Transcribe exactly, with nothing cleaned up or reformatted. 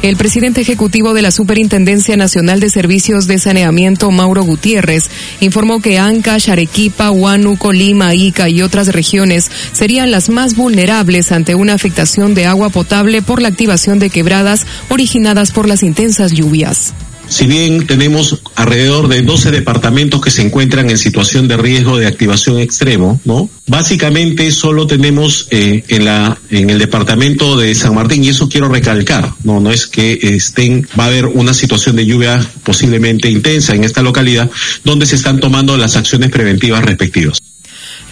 El presidente ejecutivo de la Superintendencia Nacional de Servicios de Saneamiento, Mauro Gutiérrez, informó que Ancash, Arequipa, Huánuco, Lima, Ica y otras regiones serían las más vulnerables ante una afectación de agua potable por la activación de quebradas originadas por las intensas lluvias. Si bien tenemos alrededor de doce departamentos que se encuentran en situación de riesgo de activación extremo, ¿no? Básicamente solo tenemos eh, en la en el departamento de San Martín, y eso quiero recalcar, no no es que estén va a haber una situación de lluvia posiblemente intensa en esta localidad, donde se están tomando las acciones preventivas respectivas.